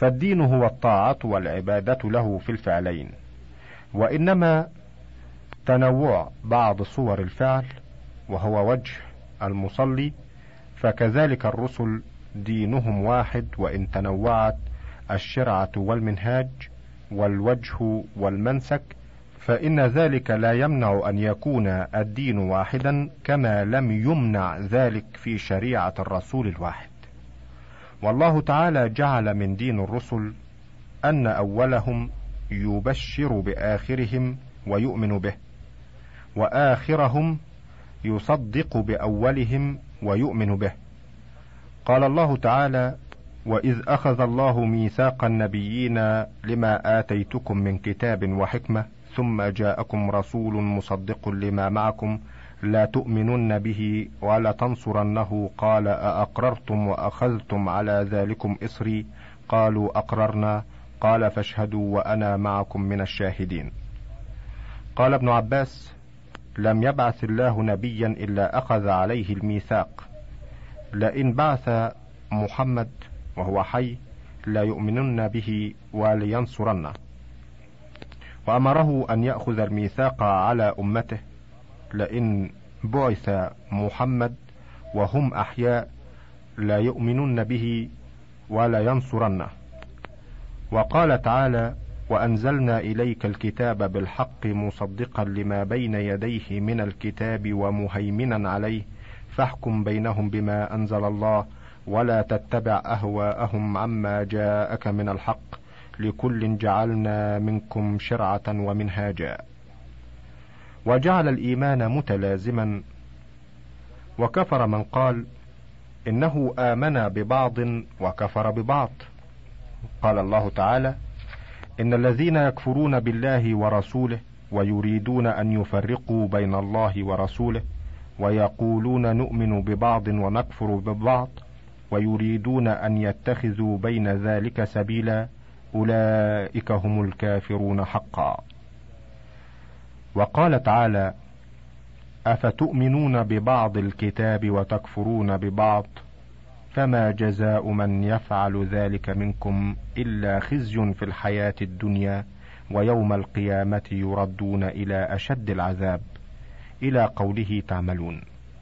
فالدين هو الطاعة والعبادة له في الفعلين، وإنما تنوع بعض صور الفعل وهو وجه المصلي، فكذلك الرسل دينهم واحد وإن تنوعت الشرعة والمنهاج والوجه والمنسك، فإن ذلك لا يمنع أن يكون الدين واحدا، كما لم يمنع ذلك في شريعة الرسول الواحد. والله تعالى جعل من دين الرسل أن أولهم يبشر بآخرهم ويؤمن به، وآخرهم يصدق بأولهم ويؤمن به. قال الله تعالى: وإذ أخذ الله ميثاق النبيين لما آتيتكم من كتاب وحكمة ثم جاءكم رسول مصدق لما معكم لا تؤمنن به ولا تنصرنه قال أأقررتم وأخذتم على ذلكم إصري قالوا أقررنا قال فاشهدوا وأنا معكم من الشاهدين. قال ابن عباس: لم يبعث الله نبيا إلا أخذ عليه الميثاق، لئن بعث محمد وهو حي لا يؤمنن به ولينصرنه، وأمره أن يأخذ الميثاق على أمته لئن بعث محمد وهم أحياء لا يؤمنن به ولا ينصرنه. وقال تعالى: وأنزلنا إليك الكتاب بالحق مصدقا لما بين يديه من الكتاب ومهيمنا عليه فاحكم بينهم بما أنزل الله ولا تتبع أهواءهم عما جاءك من الحق لكل جعلنا منكم شرعة ومنهاجا. وجعل الإيمان متلازما، وكفر من قال إنه آمن ببعض وكفر ببعض. قال الله تعالى: إن الذين يكفرون بالله ورسوله ويريدون أن يفرقوا بين الله ورسوله ويقولون نؤمن ببعض ونكفر ببعض ويريدون أن يتخذوا بين ذلك سبيلا أولئك هم الكافرون حقا. وقال تعالى: أفتؤمنون ببعض الكتاب وتكفرون ببعض فما جزاء من يفعل ذلك منكم إلا خزي في الحياة الدنيا ويوم القيامة يردون إلى أشد العذاب، إلى قوله تعملون.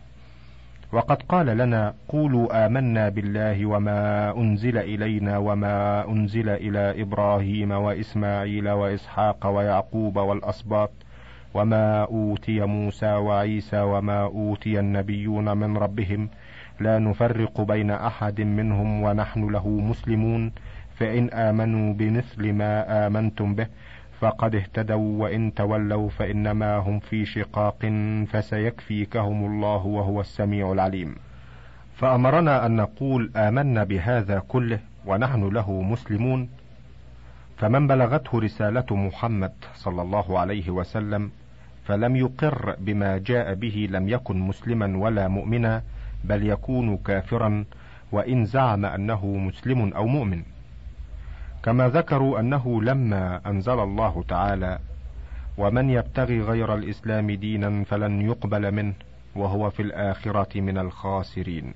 وقد قال لنا: قولوا آمنا بالله وما أنزل إلينا وما أنزل إلى إبراهيم وإسماعيل وإسحاق ويعقوب والأسباط وما أوتي موسى وعيسى وما أوتي النبيون من ربهم لا نفرق بين أحد منهم ونحن له مسلمون، فإن آمنوا بمثل ما آمنتم به فقد اهتدوا وإن تولوا فإنما هم في شقاق فسيكفيكهم الله وهو السميع العليم. فأمرنا أن نقول آمنا بهذا كله ونحن له مسلمون. فمن بلغته رسالة محمد صلى الله عليه وسلم فلم يقر بما جاء به لم يكن مسلما ولا مؤمنا، بل يكون كافرا وإن زعم أنه مسلم أو مؤمن. كما ذكروا أنه لما أنزل الله تعالى: ومن يبتغي غير الإسلام دينا فلن يقبل منه وهو في الآخرة من الخاسرين،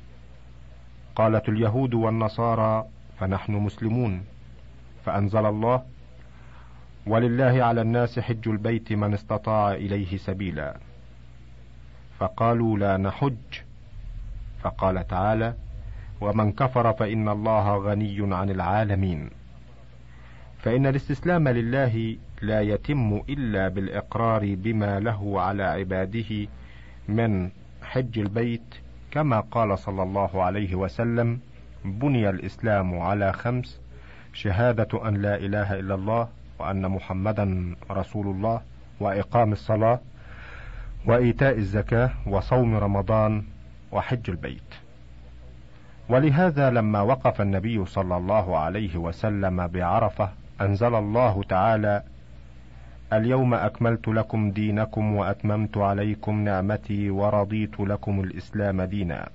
قالت اليهود والنصارى فنحن مسلمون، فأنزل الله: ولله على الناس حج البيت من استطاع إليه سبيلا، فقالوا لا نحج، فقال تعالى: ومن كفر فإن الله غني عن العالمين. فإن الاستسلام لله لا يتم إلا بالإقرار بما له على عباده من حج البيت، كما قال صلى الله عليه وسلم: بني الإسلام على 5: شهادة أن لا إله إلا الله وأن محمدا رسول الله وإقام الصلاة وإيتاء الزكاة وصوم رمضان وحج البيت. ولهذا لما وقف النبي صلى الله عليه وسلم بعرفة أنزل الله تعالى: اليوم أكملت لكم دينكم وأتممت عليكم نعمتي ورضيت لكم الإسلام دينا.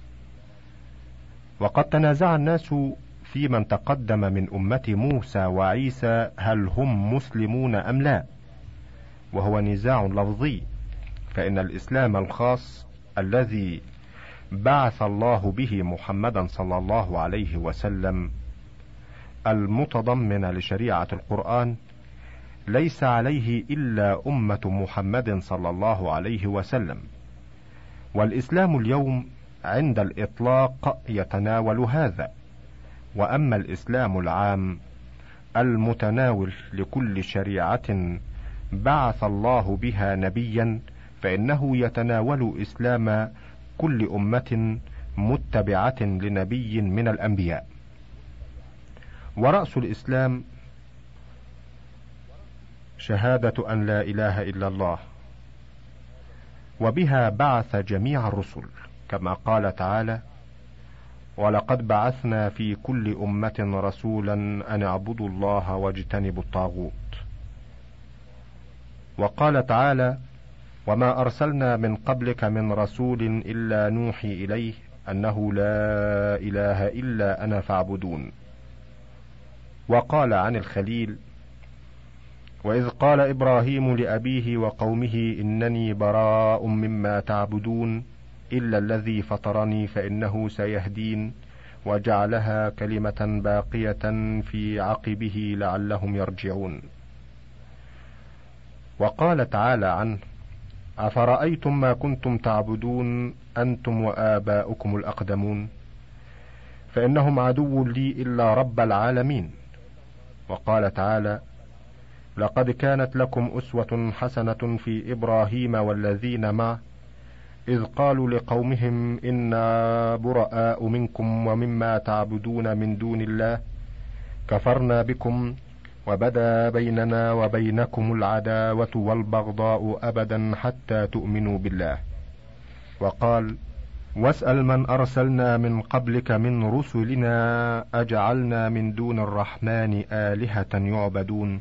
وقد تنازع الناس في من تقدم من أمة موسى وعيسى هل هم مسلمون أم لا، وهو نزاع لفظي، فإن الإسلام الخاص الذي بعث الله به محمدا صلى الله عليه وسلم المتضمنة لشريعة القرآن ليس عليه إلا أمة محمد صلى الله عليه وسلم، والإسلام اليوم عند الإطلاق يتناول هذا. وأما الإسلام العام المتناول لكل شريعة بعث الله بها نبيا فإنه يتناول إسلام كل أمة متبعة لنبي من الأنبياء. ورأس الإسلام شهادة أن لا إله إلا الله، وبها بعث جميع الرسل، كما قال تعالى: ولقد بعثنا في كل أمة رسولا أن اعبدوا الله واجتنبوا الطاغوت. وقال تعالى: وما أرسلنا من قبلك من رسول إلا نوحي إليه أنه لا إله إلا أنا فاعبدون. وقال عن الخليل: وإذ قال إبراهيم لأبيه وقومه إنني براء مما تعبدون إلا الذي فطرني فإنه سيهدين، وجعلها كلمة باقية في عقبه لعلهم يرجعون. وقال تعالى عنه: أفرأيتم ما كنتم تعبدون أنتم وآباؤكم الأقدمون فإنهم عدو لي إلا رب العالمين. وقال تعالى: لقد كانت لكم أسوة حسنة في إبراهيم والذين معه إذ قالوا لقومهم إنا براء منكم ومما تعبدون من دون الله كفرنا بكم وبدا بيننا وبينكم العداوة والبغضاء أبدا حتى تؤمنوا بالله. وقال: واسأل من أرسلنا من قبلك من رسلنا أجعلنا من دون الرحمن آلهة يعبدون.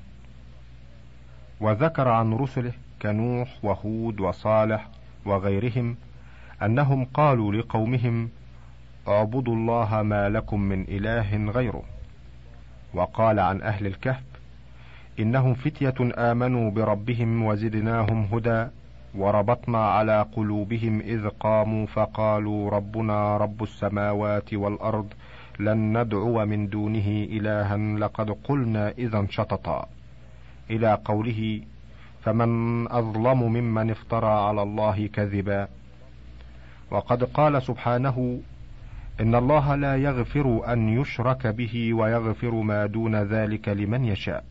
وذكر عن رسله كنوح وهود وصالح وغيرهم أنهم قالوا لقومهم: اعبدوا الله ما لكم من إله غيره. وقال عن أهل الكهف: إنهم فتية آمنوا بربهم وزدناهم هدى وربطنا على قلوبهم إذ قاموا فقالوا ربنا رب السماوات والأرض لن ندعو من دونه إلها لقد قلنا إذا شططا، إلى قوله: فمن أظلم ممن افترى على الله كذبا. وقد قال سبحانه: إن الله لا يغفر أن يشرك به ويغفر ما دون ذلك لمن يشاء.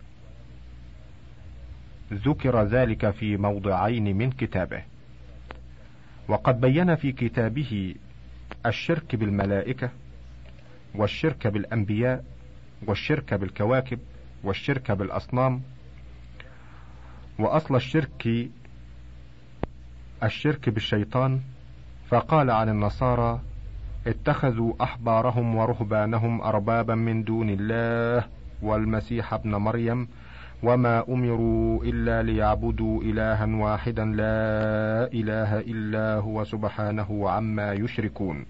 ذكر ذلك في موضعين من كتابه. وقد بين في كتابه الشرك بالملائكة والشرك بالأنبياء والشرك بالكواكب والشرك بالأصنام. وأصل الشرك بالشيطان، فقال عن النصارى: اتخذوا أحبارهم ورهبانهم أربابا من دون الله والمسيح ابن مريم وما أمروا إلا ليعبدوا إلها واحدا لا إله إلا هو سبحانه عما يشركون.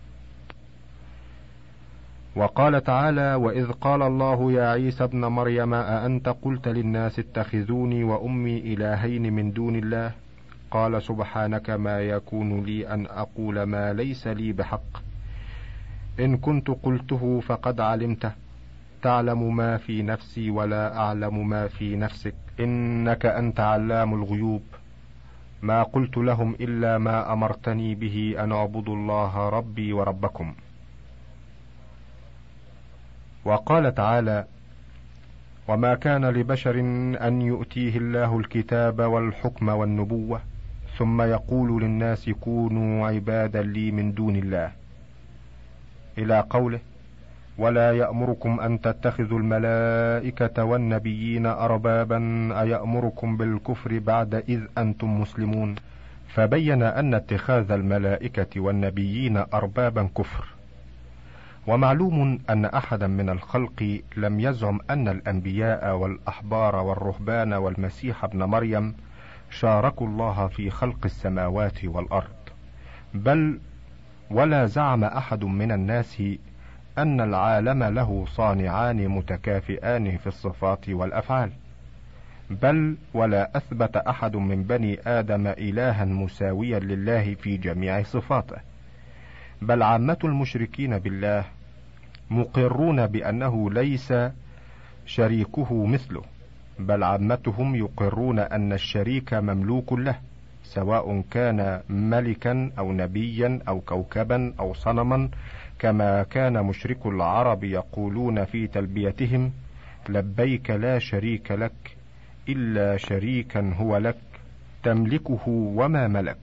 وقال تعالى: وإذ قال الله يا عيسى ابن مريم أأنت قلت للناس اتخذوني وأمي إلهين من دون الله قال سبحانك ما يكون لي أن أقول ما ليس لي بحق إن كنت قلته فقد علمته تعلم ما في نفسي ولا أعلم ما في نفسك إنك أنت علام الغيوب ما قلت لهم إلا ما أمرتني به أن اعبدوا الله ربي وربكم. وقال تعالى: وما كان لبشر أن يؤتيه الله الكتاب والحكم والنبوة ثم يقول للناس كونوا عبادا لي من دون الله، إلى قوله: ولا يأمركم أن تتخذوا الملائكة والنبيين أربابا أيأمركم بالكفر بعد إذ أنتم مسلمون. فبين أن اتخاذ الملائكة والنبيين أربابا كفر. ومعلوم أن أحدا من الخلق لم يزعم أن الأنبياء والأحبار والرهبان والمسيح ابن مريم شاركوا الله في خلق السماوات والأرض، بل ولا زعم أحد من الناس أن العالم له صانعان متكافئان في الصفات والأفعال، بل ولا أثبت أحد من بني آدم إلها مساويا لله في جميع صفاته، بل عامة المشركين بالله مقرون بأنه ليس شريكه مثله، بل عامتهم يقرون أن الشريك مملوك له، سواء كان ملكا أو نبيا أو كوكبا أو صنما، كما كان مشرك العرب يقولون في تلبيتهم: لبيك لا شريك لك إلا شريكا هو لك تملكه وما ملك.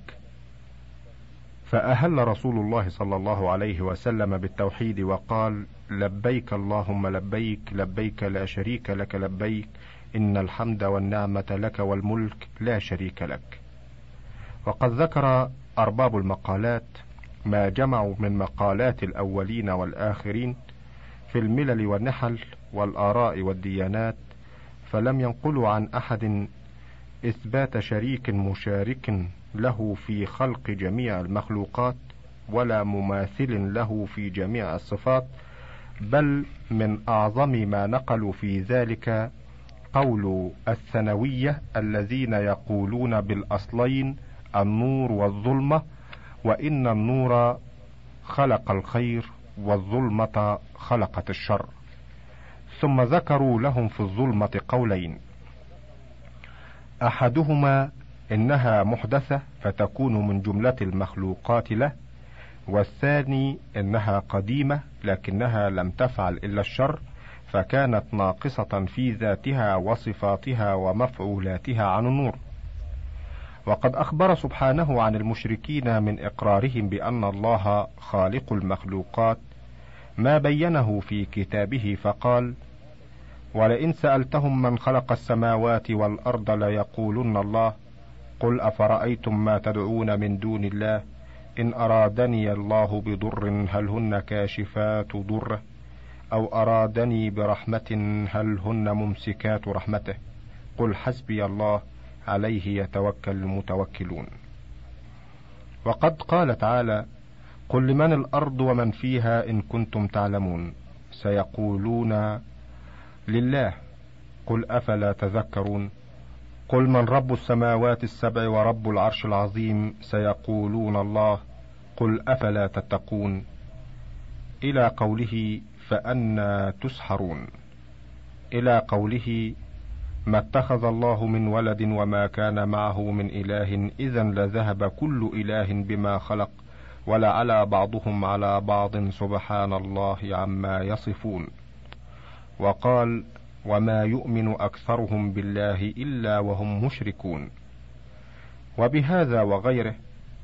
فأهل رسول الله صلى الله عليه وسلم بالتوحيد وقال: لبيك اللهم لبيك، لبيك لا شريك لك لبيك، إن الحمد والنعمة لك والملك لا شريك لك. وقد ذكر أرباب المقالات ما جمعوا من مقالات الأولين والآخرين في الملل والنحل والآراء والديانات، فلم ينقلوا عن أحد إثبات شريك مشارك له في خلق جميع المخلوقات، ولا مماثل له في جميع الصفات، بل من أعظم ما نقلوا في ذلك قول الثانوية الذين يقولون بالأصلين النور والظلمة، وإن النور خلق الخير والظلمة خلقت الشر. ثم ذكروا لهم في الظلمة قولين: أحدهما إنها محدثة فتكون من جملة المخلوقات له، والثاني إنها قديمة لكنها لم تفعل إلا الشر، فكانت ناقصة في ذاتها وصفاتها ومفعولاتها عن النور. وقد أخبر سبحانه عن المشركين من إقرارهم بأن الله خالق المخلوقات ما بينه في كتابه فقال: ولئن سألتهم من خلق السماوات والأرض ليقولن الله، قل أفرأيتم ما تدعون من دون الله إن أرادني الله بضر هل هن كاشفات ضره، أو أرادني برحمة هل هن ممسكات رحمته، قل حسبي الله عليه يتوكل المتوكلون. وقد قال تعالى: قل لمن الأرض ومن فيها إن كنتم تعلمون، سيقولون لله، قل أفلا تذكرون، قل من رب السماوات السبع ورب العرش العظيم، سيقولون الله، قل أفلا تتقون، إلى قوله فأنى تسحرون، إلى قوله ما اتخذ الله من ولد وما كان معه من إله إذا لذهب كل إله بما خلق ولعلى بعضهم على بعض سبحان الله عما يصفون. وقال: وما يؤمن أكثرهم بالله إلا وهم مشركون. وبهذا وغيره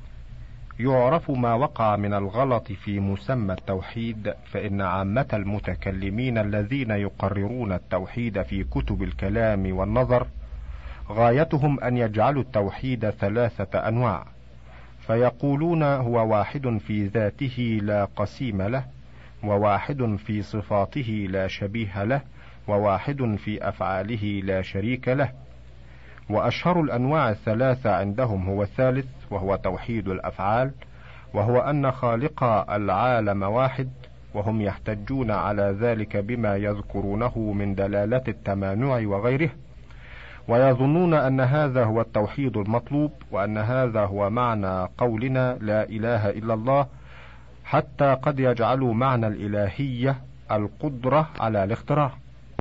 يعرف ما وقع من الغلط في مسمى التوحيد، فإن عامة المتكلمين الذين يقررون التوحيد في كتب الكلام والنظر غايتهم أن يجعلوا التوحيد 3 أنواع، فيقولون هو واحد في ذاته لا قسيم له، وواحد في صفاته لا شبيه له، وواحد في أفعاله لا شريك له. وأشهر الأنواع 3 عندهم هو الثالث، وهو توحيد الأفعال، وهو أن خالق العالم واحد، وهم يحتجون على ذلك بما يذكرونه من دلالة التمانع وغيره، ويظنون أن هذا هو التوحيد المطلوب، وأن هذا هو معنى قولنا لا إله إلا الله، حتى قد يجعلوا معنى الإلهية القدرة على الاختراع.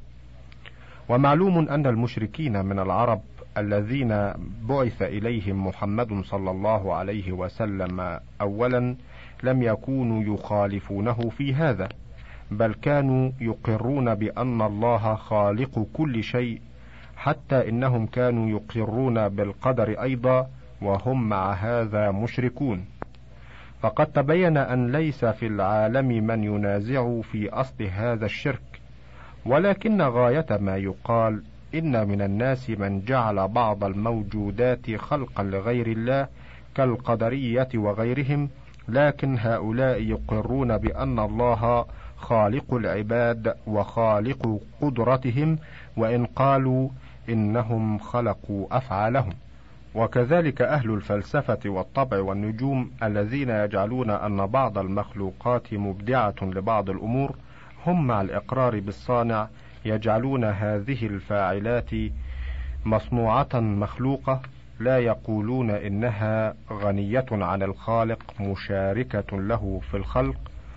ومعلوم أن المشركين من العرب الذين بعث إليهم محمد صلى الله عليه وسلم أولا لم يكونوا يخالفونه في هذا، بل كانوا يقرون بأن الله خالق كل شيء، حتى إنهم كانوا يقرون بالقدر أيضا، وهم مع هذا مشركون. فقد تبين أن ليس في العالم من ينازع في أصل هذا الشرك، ولكن غاية ما يقال إن من الناس من جعل بعض الموجودات خلقا لغير الله كالقدرية وغيرهم، لكن هؤلاء يقرون بأن الله خالق العباد وخالق قدرتهم، وإن قالوا إنهم خلقوا أفعالهم. وكذلك أهل الفلسفة والطبع والنجوم الذين يجعلون أن بعض المخلوقات مبدعة لبعض الأمور، هم مع الإقرار بالصانع يجعلون هذه الفاعلات مصنوعة مخلوقة، لا يقولون إنها غنية عن الخالق مشاركة له في الخلق،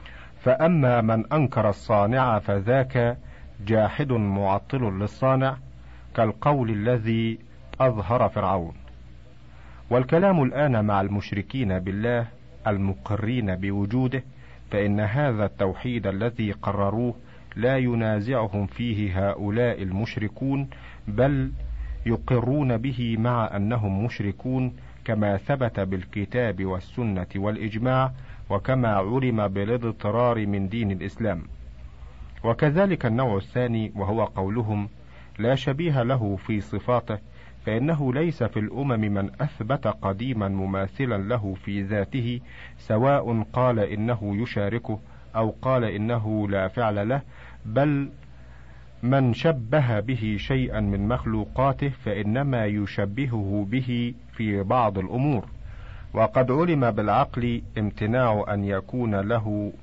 فأما من أنكر الصانع فذاك جاحد معطل للصانع، كالقول الذي أظهر فرعون. والكلام الآن مع المشركين بالله المقرين بوجوده، فإن هذا التوحيد الذي قرروه لا ينازعهم فيه هؤلاء المشركون، بل يقرون به مع أنهم مشركون، كما ثبت بالكتاب والسنة والإجماع، وكما علم بالاضطرار من دين الإسلام. وكذلك النوع الثاني، وهو قولهم لا شبيه له في صفاته، فإنه ليس في الأمم من أثبت قديما مماثلا له في ذاته، سواء قال إنه يشاركه أو قال إنه لا فعل له، بل من شبه به شيئا من مخلوقاته فإنما يشبهه به في بعض الأمور. وقد علم بالعقل امتناع أن يكون له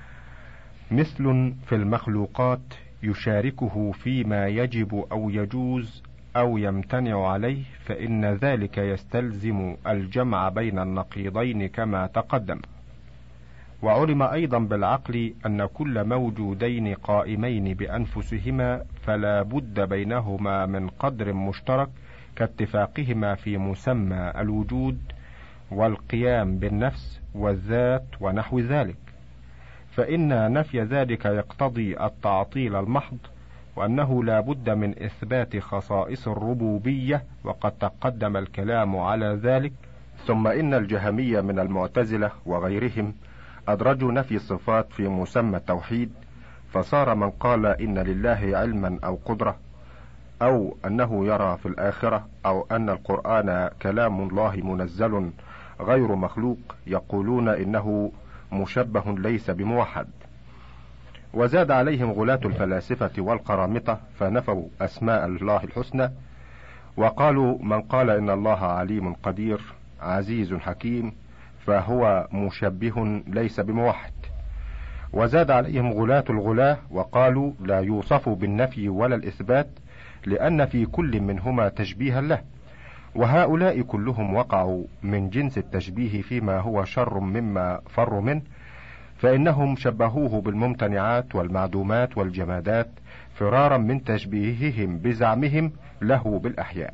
مثل في المخلوقات يشاركه فيما يجب أو يجوز أو يمتنع عليه، فإن ذلك يستلزم الجمع بين النقيضين كما تقدم. وعلم أيضا بالعقل أن كل موجودين قائمين بأنفسهما فلا بد بينهما من قدر مشترك، كاتفاقهما في مسمى الوجود والقيام بالنفس والذات ونحو ذلك، فإن نفي ذلك يقتضي التعطيل المحض، وأنه لا بد من إثبات خصائص الربوبية، وقد تقدم الكلام على ذلك. ثم إن الجهمية من المعتزلة وغيرهم أدرجوا نفي الصفات في مسمى التوحيد، فصار من قال إن لله علما أو قدرة، أو أنه يرى في الآخرة، أو أن القرآن كلام الله منزل غير مخلوق، يقولون إنه مشبه ليس بموحد. وزاد عليهم غلاة الفلاسفة والقرامطة فنفوا أسماء الله الحسنى، وقالوا من قال إن الله عليم قدير عزيز حكيم فهو مشبه ليس بموحد. وزاد عليهم غلاة الغلاة وقالوا لا يوصف بالنفي ولا الإثبات، لأن في كل منهما تشبيها له. وهؤلاء كلهم وقعوا من جنس التشبيه فيما هو شر مما فر منه، فإنهم شبهوه بالممتنعات والمعدومات والجمادات فرارا من تشبيههم بزعمهم له بالأحياء.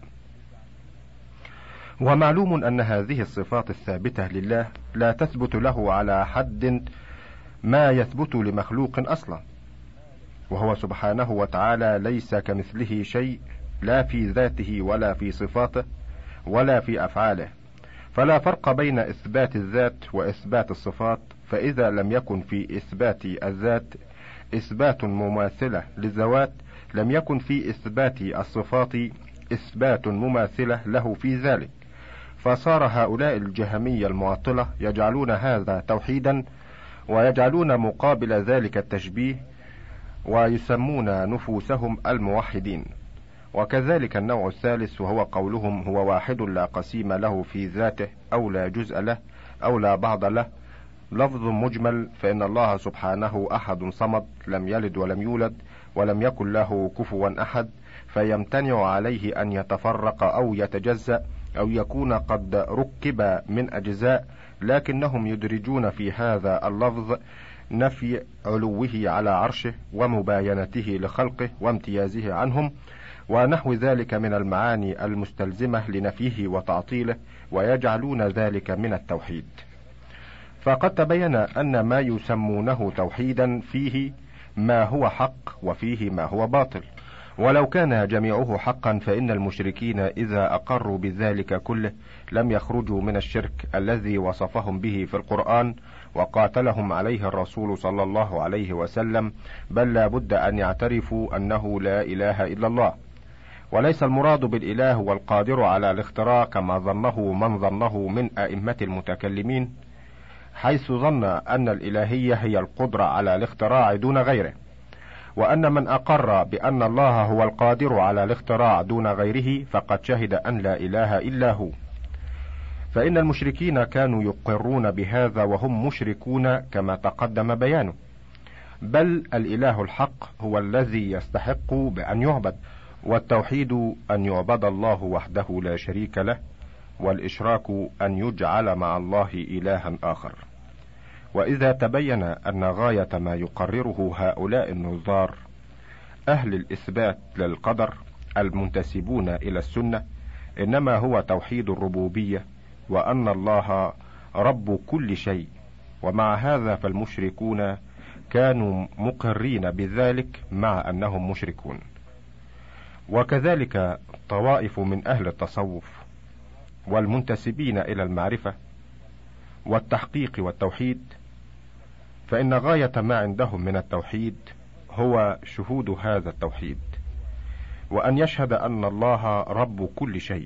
ومعلوم أن هذه الصفات الثابتة لله لا تثبت له على حد ما يثبت لمخلوق أصلا، وهو سبحانه وتعالى ليس كمثله شيء، لا في ذاته ولا في صفاته ولا في أفعاله، فلا فرق بين إثبات الذات وإثبات الصفات. فإذا لم يكن في إثبات الذات إثبات مماثلة للذوات، لم يكن في إثبات الصفات إثبات مماثلة له في ذلك. فصار هؤلاء الجهمية المعطلة يجعلون هذا توحيدا، ويجعلون مقابل ذلك التشبيه، ويسمون نفوسهم الموحدين. وكذلك النوع الثالث، وهو قولهم هو واحد لا قسيم له في ذاته، أو لا جزء له، أو لا بعض له، لفظ مجمل، فإن الله سبحانه أحد صمد لم يلد ولم يولد ولم يكن له كفوا أحد، فيمتنع عليه أن يتفرق أو يتجزأ أو يكون قد ركب من أجزاء، لكنهم يدرجون في هذا اللفظ نفي علوه على عرشه ومباينته لخلقه وامتيازه عنهم ونحو ذلك من المعاني المستلزمة لنفيه وتعطيله، ويجعلون ذلك من التوحيد. فقد تبين أن ما يسمونه توحيدا فيه ما هو حق وفيه ما هو باطل، ولو كان جميعه حقا فإن المشركين إذا أقروا بذلك كله لم يخرجوا من الشرك الذي وصفهم به في القرآن وقاتلهم عليه الرسول صلى الله عليه وسلم، بل لا بد أن يعترفوا أنه لا إله إلا الله. وليس المراد بالإله والقادر على الاختراع كما ظنه من ظنه من أئمة المتكلمين، حيث ظن أن الإلهية هي القدرة على الاختراع دون غيره، وأن من أقر بأن الله هو القادر على الاختراع دون غيره فقد شهد أن لا إله إلا هو. فإن المشركين كانوا يقرون بهذا وهم مشركون كما تقدم بيانه، بل الإله الحق هو الذي يستحق بأن يعبد، والتوحيد أن يعبد الله وحده لا شريك له، والإشراك أن يجعل مع الله إلها آخر. وإذا تبين أن غاية ما يقرره هؤلاء النظار أهل الإثبات للقدر المنتسبون إلى السنة إنما هو توحيد الربوبية، وأن الله رب كل شيء، ومع هذا فالمشركون كانوا مقرين بذلك مع أنهم مشركون. وكذلك طوائف من أهل التصوف والمنتسبين إلى المعرفة والتحقيق والتوحيد، فإن غاية ما عندهم من التوحيد هو شهود هذا التوحيد، وأن يشهد أن الله رب كل شيء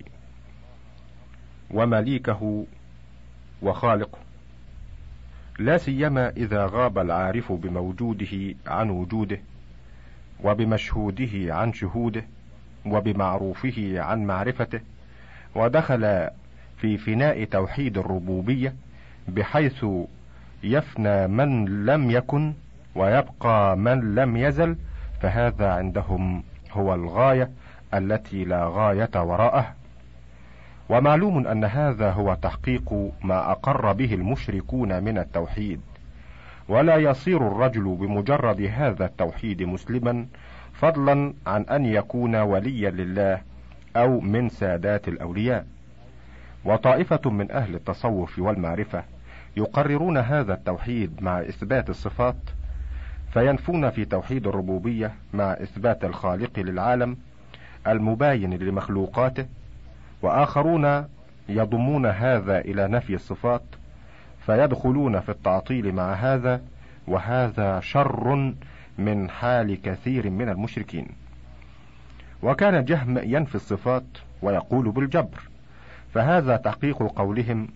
ومليكه وخالقه، لا سيما إذا غاب العارف بموجوده عن وجوده، وبمشهوده عن شهوده، وبمعروفه عن معرفته، ودخل في فناء توحيد الربوبية بحيث يفنى من لم يكن ويبقى من لم يزل، فهذا عندهم هو الغاية التي لا غاية وراءه. ومعلوم أن هذا هو تحقيق ما أقر به المشركون من التوحيد، ولا يصير الرجل بمجرد هذا التوحيد مسلما، فضلا عن أن يكون وليا لله أو من سادات الأولياء. وطائفة من أهل التصوف والمعرفة يقررون هذا التوحيد مع إثبات الصفات، فينفون في توحيد الربوبية مع إثبات الخالق للعالم المباين لمخلوقاته، وآخرون يضمون هذا إلى نفي الصفات، فيدخلون في التعطيل مع هذا، وهذا شر من حال كثير من المشركين. وكان جهم ينفي الصفات ويقول بالجبر، فهذا تحقيق قولهم.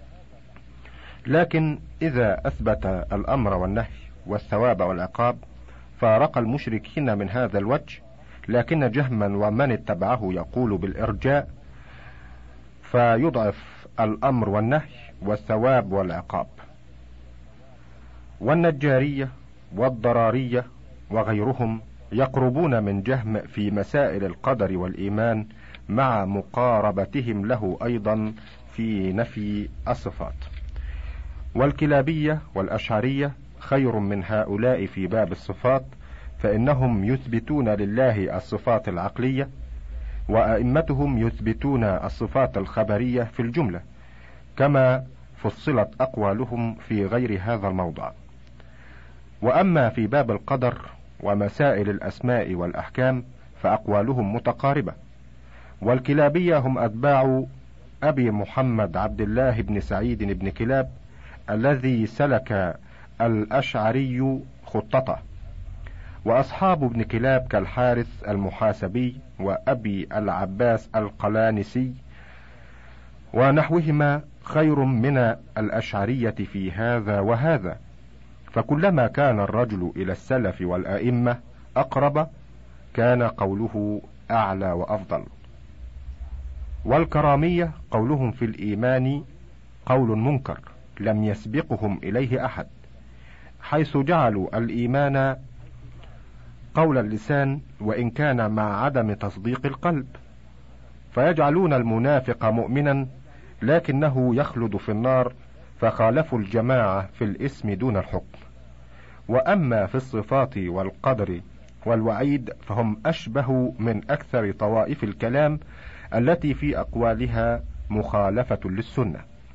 لكن إذا أثبت الأمر والنهي والثواب والعقاب فارق المشركين من هذا الوجه، لكن جهما ومن اتبعه يقول بالإرجاء، فيضعف الأمر والنهي والثواب والعقاب. والنجارية والضرارية وغيرهم يقربون من جهم في مسائل القدر والإيمان، مع مقاربتهم له أيضا في نفي الصفات. والكلابية والأشعرية خير من هؤلاء في باب الصفات، فإنهم يثبتون لله الصفات العقلية، وأئمتهم يثبتون الصفات الخبرية في الجملة، كما فصلت أقوالهم في غير هذا الموضع. وأما في باب القدر ومسائل الأسماء والأحكام فأقوالهم متقاربة. والكلابية هم أتباع أبي محمد عبد الله بن سعيد بن كلاب الذي سلك الأشعري خطته، وأصحاب ابن كلاب كالحارث المحاسبي وأبي العباس القلانسي ونحوهما خير من الأشعرية في هذا وهذا، فكلما كان الرجل إلى السلف والأئمة أقرب كان قوله أعلى وأفضل. والكرامية قولهم في الإيمان قول منكر لم يسبقهم إليه أحد، حيث جعلوا الإيمان قول اللسان وإن كان مع عدم تصديق القلب، فيجعلون المنافق مؤمنا لكنه يخلد في النار، فخالفوا الجماعة في الاسم دون الحكم. وأما في الصفات والقدر والوعيد فهم أشبه من أكثر طوائف الكلام التي في أقوالها مخالفة للسنة.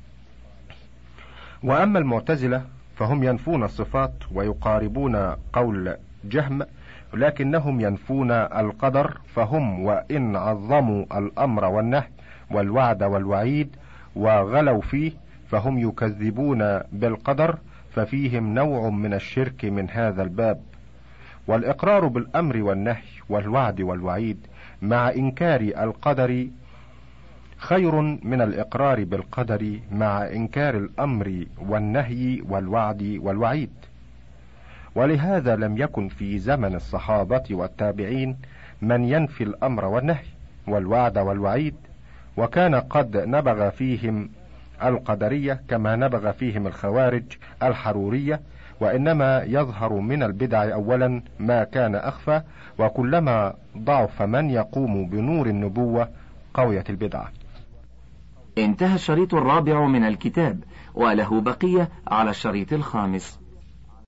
وأما المعتزلة فهم ينفون الصفات ويقاربون قول جهم، لكنهم ينفون القدر، فهم وإن عظموا الأمر والنهي والوعد والوعيد وغلوا فيه فهم يكذبون بالقدر، ففيهم نوع من الشرك من هذا الباب. والإقرار بالأمر والنهي والوعد والوعيد مع إنكار القدر خير من الإقرار بالقدر مع إنكار الأمر والنهي والوعد والوعيد. ولهذا لم يكن في زمن الصحابة والتابعين من ينفي الأمر والنهي والوعد والوعيد، وكان قد نبغ فيهم القدرية كما نبغ فيهم الخوارج الحرورية، وإنما يظهر من البدع أولا ما كان أخفى، وكلما ضعف من يقوم بنور النبوة قويت البدعة. انتهى الشريط الرابع من الكتاب، وله بقية على الشريط الخامس.